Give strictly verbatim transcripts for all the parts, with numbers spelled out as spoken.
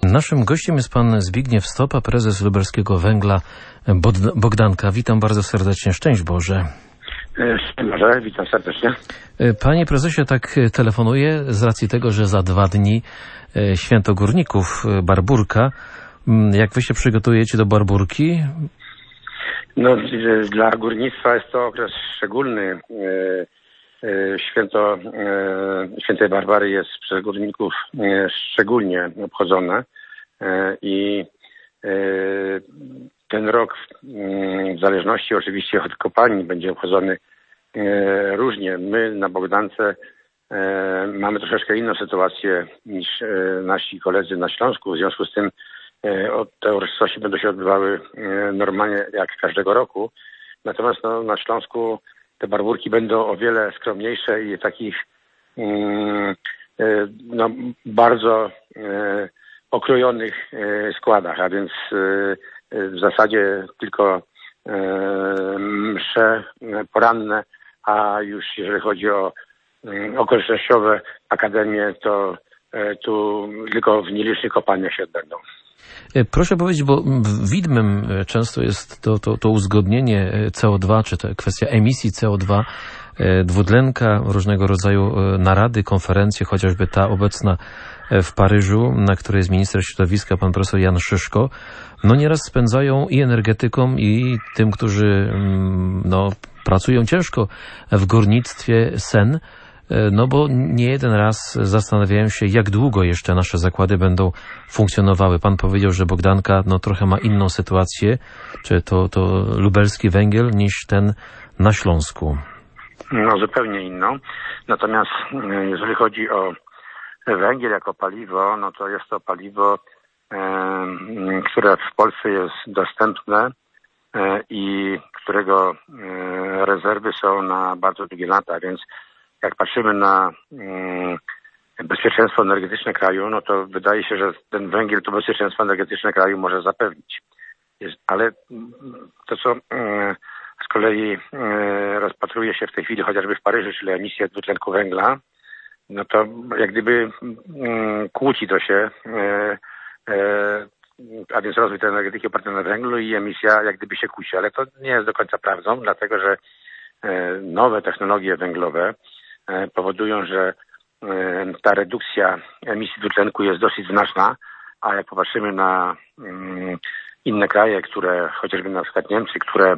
Naszym gościem jest pan Zbigniew Stopa, prezes Lubelskiego Węgla Bogdanka. Witam bardzo serdecznie. Szczęść Boże. Szczęść Boże, witam serdecznie. Panie prezesie, tak telefonuję z racji tego, że za dwa dni święto górników, Barburka. Jak wy się przygotujecie do Barburki? No, dla górnictwa jest to okres szczególny. Święto Świętej Barbary jest przez górników szczególnie obchodzone i ten rok w zależności oczywiście od kopalni będzie obchodzony różnie. My na Bogdance mamy troszeczkę inną sytuację niż nasi koledzy na Śląsku. W związku z tym te uroczystości będą się odbywały normalnie jak każdego roku. Natomiast no, na Śląsku te barburki będą o wiele skromniejsze i w takich no, bardzo okrojonych składach, a więc w zasadzie tylko msze poranne, a już jeżeli chodzi o okolicznościowe akademie, to tu tylko w nielicznych kopalniach się odbędą. Proszę powiedzieć, bo widmem często jest to, to, to uzgodnienie C O dwa, czy to kwestia emisji C O dwa, dwutlenka, różnego rodzaju narady, konferencje, chociażby ta obecna w Paryżu, na której jest minister środowiska, pan profesor Jan Szyszko, no nieraz spędzają i energetykom, i tym, którzy no, pracują ciężko w górnictwie, sen. No bo nie jeden raz zastanawiają się, jak długo jeszcze nasze zakłady będą funkcjonowały. Pan powiedział, że Bogdanka no, trochę ma inną sytuację, czy to, to lubelski węgiel, niż ten na Śląsku. No zupełnie inną. Natomiast jeżeli chodzi o węgiel jako paliwo, no to jest to paliwo, e, które w Polsce jest dostępne e, i którego e, rezerwy są na bardzo długie lata, więc jak patrzymy na mm, bezpieczeństwo energetyczne kraju, no to wydaje się, że ten węgiel to bezpieczeństwo energetyczne kraju może zapewnić. Jest, ale to, co mm, z kolei mm, rozpatruje się w tej chwili chociażby w Paryżu, czyli emisja dwutlenku węgla, no to jak gdyby mm, kłóci to się, e, e, a więc rozwój tej energetyki oparty na węglu i emisja jak gdyby się kłóci. Ale to nie jest do końca prawdą, dlatego że e, nowe technologie węglowe powodują, że ta redukcja emisji dwutlenku jest dosyć znaczna, a jak popatrzymy na inne kraje, które, chociażby na przykład Niemcy, które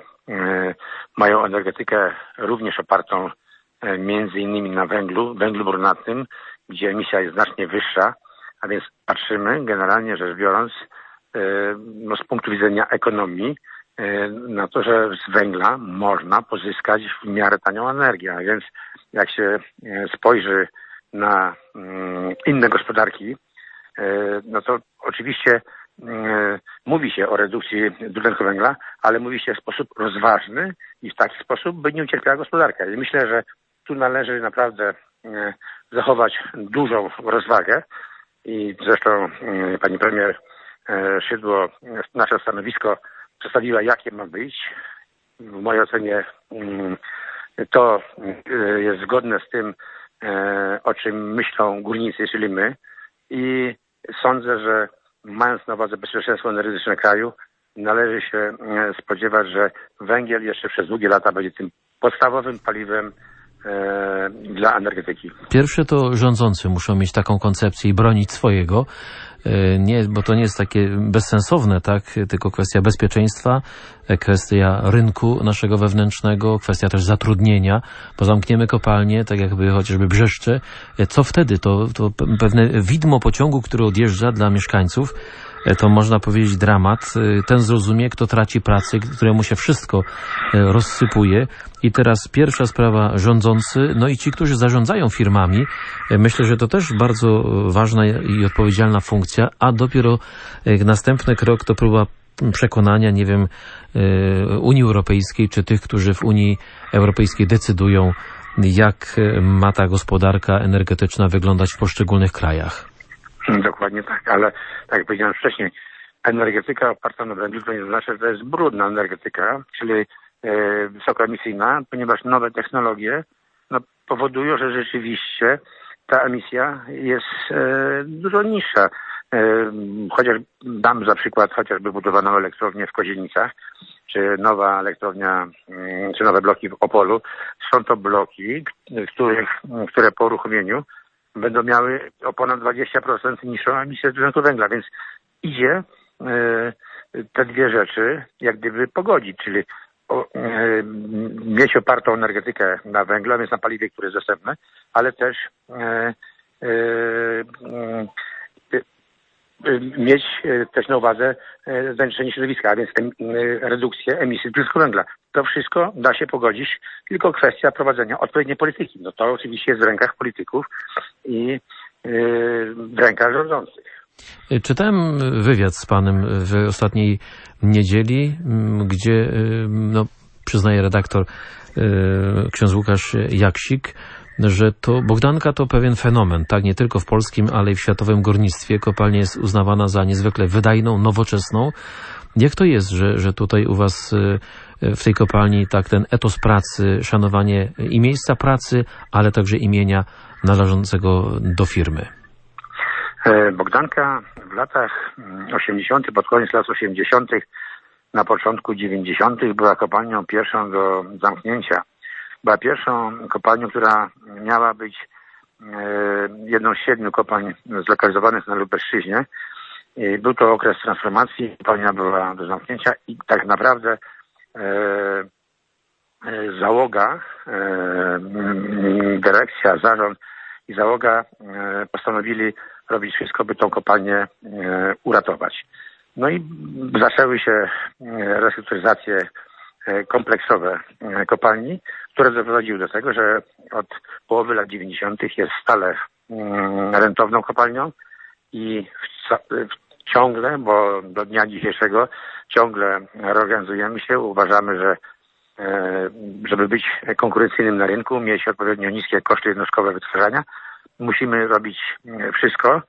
mają energetykę również opartą między innymi na węglu, węglu brunatnym, gdzie emisja jest znacznie wyższa, a więc patrzymy generalnie rzecz biorąc no, z punktu widzenia ekonomii na to, że z węgla można pozyskać w miarę tanią energię, a więc jak się spojrzy na inne gospodarki, no to oczywiście mówi się o redukcji dwutlenku węgla, ale mówi się w sposób rozważny i w taki sposób, by nie ucierpiała gospodarka. I myślę, że tu należy naprawdę zachować dużą rozwagę i zresztą pani premier Szydło nasze stanowisko przedstawiła, jakie ma być. W mojej ocenie to jest zgodne z tym, o czym myślą górnicy, czyli my. I sądzę, że mając na uwadze bezpieczeństwo energetyczne kraju, należy się spodziewać, że węgiel jeszcze przez długie lata będzie tym podstawowym paliwem dla energetyki. Pierwsze to rządzący muszą mieć taką koncepcję i bronić swojego. Nie, bo to nie jest takie bezsensowne, tak? Tylko kwestia bezpieczeństwa, kwestia rynku naszego wewnętrznego, kwestia też zatrudnienia. Bo zamkniemy kopalnię, tak jakby chociażby Brzeszcze. Co wtedy? To, to pewne widmo pociągu, który odjeżdża dla mieszkańców. To można powiedzieć dramat. Ten zrozumie, kto traci pracę, któremu się wszystko rozsypuje. I teraz pierwsza sprawa, rządzący, no i ci, którzy zarządzają firmami. Myślę, że to też bardzo ważna i odpowiedzialna funkcja, a dopiero następny krok to próba przekonania, nie wiem, Unii Europejskiej, czy tych, którzy w Unii Europejskiej decydują, jak ma ta gospodarka energetyczna wyglądać w poszczególnych krajach. Dokładnie tak, ale tak jak powiedziałem wcześniej, energetyka oparta na węglu to nie znaczy, że to jest brudna energetyka, czyli e, wysokoemisyjna, ponieważ nowe technologie no, powodują, że rzeczywiście ta emisja jest e, dużo niższa. Chociaż dam za przykład chociażby budowaną elektrownię w Kozienicach, czy nowa elektrownia, czy nowe bloki w Opolu. Są to bloki, których, które po uruchomieniu będą miały o ponad dwadzieścia procent niższą emisję dwutlenku węgla, więc idzie te dwie rzeczy jak gdyby pogodzić, czyli o, e, mieć opartą energetykę na węglu, a więc na paliwie, które jest dostępne, ale też e, e, e, e, mieć też na uwadze zanieczyszczenie środowiska, a więc em, e, redukcję emisji dwutlenku węgla. To wszystko da się pogodzić, tylko kwestia prowadzenia odpowiedniej polityki. No to oczywiście jest w rękach polityków i e, w rękach rządzących. Czytałem wywiad z panem w ostatniej niedzieli, gdzie, no, przyznaje redaktor ksiądz Łukasz Jaksik, że to Bogdanka to pewien fenomen, tak, nie tylko w polskim, ale i w światowym górnictwie. Kopalnia jest uznawana za niezwykle wydajną, nowoczesną. Jak to jest, że, że tutaj u was w tej kopalni tak ten etos pracy, szanowanie i miejsca pracy, ale także imienia należącego do firmy? Bogdanka w latach osiemdziesiątych, pod koniec lat osiemdziesiątych, na początku dziewięćdziesiątych była kopalnią pierwszą do zamknięcia. Była pierwszą kopalnią, która miała być jedną z siedmiu kopalń zlokalizowanych na Lubelszczyźnie. Był to okres transformacji, kopalnia była do zamknięcia i tak naprawdę załoga, dyrekcja, zarząd i załoga postanowili robić wszystko, by tą kopalnię uratować. No i zaczęły się restrukturyzacje kompleksowe kopalni, które doprowadziły do tego, że od połowy lat dziewięćdziesiątych jest stale rentowną kopalnią i ciągle, bo do dnia dzisiejszego ciągle reorganizujemy się, uważamy, że żeby być konkurencyjnym na rynku, mieć odpowiednio niskie koszty jednostkowe wytwarzania, musimy robić wszystko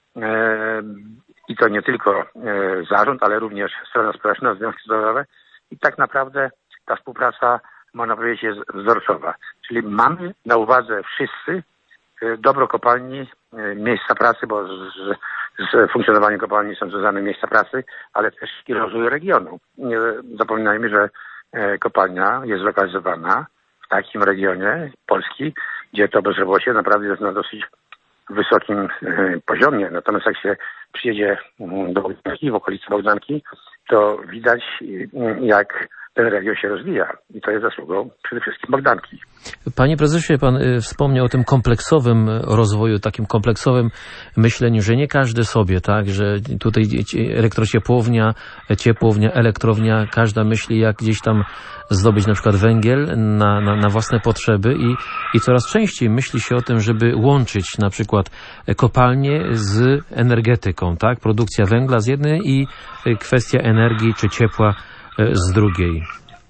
i to nie tylko zarząd, ale również strona społeczna, związki zawodowe i tak naprawdę ta współpraca, można powiedzieć, jest wzorcowa. Czyli mamy na uwadze wszyscy dobro kopalni, miejsca pracy, bo z, z funkcjonowaniem kopalni są związane miejsca pracy, ale też i rozwój regionu. Nie zapominajmy, że kopalnia jest zlokalizowana w takim regionie Polski, gdzie to bezrobocie naprawdę jest na dosyć wysokim poziomie. Natomiast jak się przyjedzie do Bogdanki, w okolicy Bogdanki, to widać, jak ten region się rozwija. I to jest zasługą przede wszystkim Bogdanki. Panie prezesie, pan wspomniał o tym kompleksowym rozwoju, takim kompleksowym myśleniu, że nie każdy sobie, tak, że tutaj elektrociepłownia, ciepłownia, elektrownia, każda myśli, jak gdzieś tam zdobyć na przykład węgiel na, na, na własne potrzeby i, i coraz częściej myśli się o tym, żeby łączyć na przykład kopalnie z energetyką, tak, produkcja węgla z jednej i kwestia energii czy ciepła z drugiej.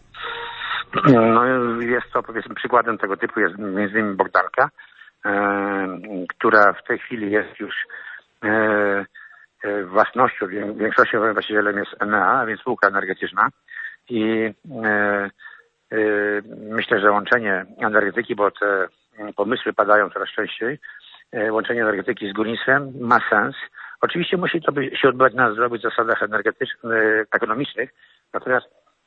No, jest to, powiedzmy, przykładem tego typu jest między innymi Bogdanka, e, która w tej chwili jest już e, e, własnością, większością właścicielem jest Enea, a więc spółka energetyczna i e, e, myślę, że łączenie energetyki, bo te pomysły padają coraz częściej, e, łączenie energetyki z górnictwem ma sens. Oczywiście musi to by się odbywać na zdrowych zasadach energetycznych, ekonomicznych, natomiast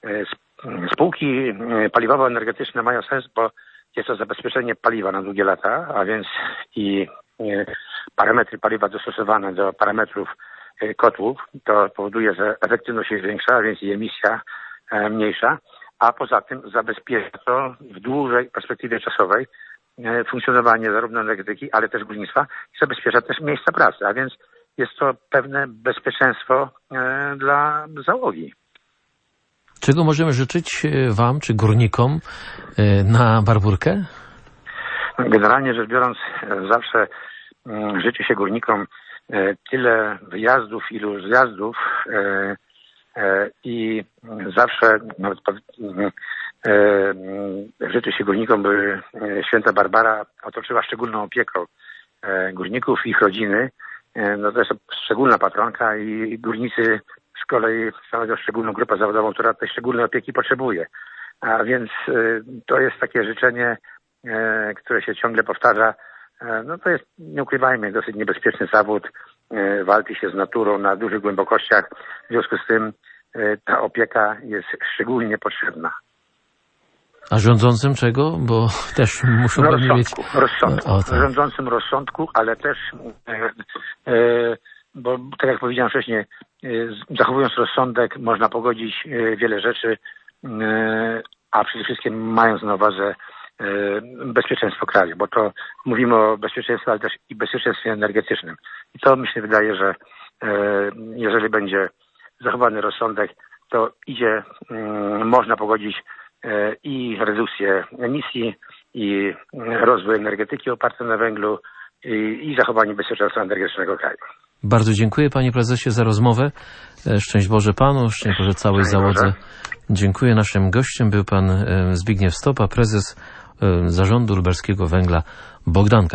spółki paliwowo-energetyczne mają sens, bo jest to zabezpieczenie paliwa na długie lata, a więc i parametry paliwa dostosowane do parametrów kotłów, to powoduje, że efektywność jest większa, a więc i emisja mniejsza, a poza tym zabezpiecza to w dłużej perspektywie czasowej funkcjonowanie zarówno energetyki, ale też górnictwa i zabezpiecza też miejsca pracy, a więc jest to pewne bezpieczeństwo dla załogi. Czego możemy życzyć wam, czy górnikom na Barbórkę? Generalnie rzecz biorąc, zawsze życzy się górnikom tyle wyjazdów, ilu zjazdów i zawsze nawet życzy się górnikom, by święta Barbara otoczyła szczególną opieką górników i ich rodziny. No to jest szczególna patronka i górnicy z kolei stanowią szczególną grupę zawodową, która tej szczególnej opieki potrzebuje. A więc to jest takie życzenie, które się ciągle powtarza. No to jest, nie ukrywajmy, dosyć niebezpieczny zawód. walczy się z naturą na dużych głębokościach. W związku z tym ta opieka jest szczególnie potrzebna. A rządzącym czego? Bo też muszą no, rozsądku, mieć... rozsądku. O, tak. Rządzącym rozsądku, ale też, e, e, bo tak jak powiedziałem wcześniej, e, zachowując rozsądek można pogodzić e, wiele rzeczy, e, a przede wszystkim mając na uwadze e, bezpieczeństwo kraju, bo to mówimy o bezpieczeństwie, ale też i bezpieczeństwie energetycznym. I to mi się wydaje, że e, jeżeli będzie zachowany rozsądek, to idzie, e, można pogodzić i redukcję emisji, i rozwój energetyki oparty na węglu, i, i zachowanie bezpieczeństwa energetycznego kraju. Bardzo dziękuję, panie prezesie, za rozmowę. Szczęść Boże panu, szczęść Boże całej Szczęść załodze. Boże. Dziękuję. Naszym gościem był pan Zbigniew Stopa, prezes Zarządu Lubelskiego Węgla Bogdanka.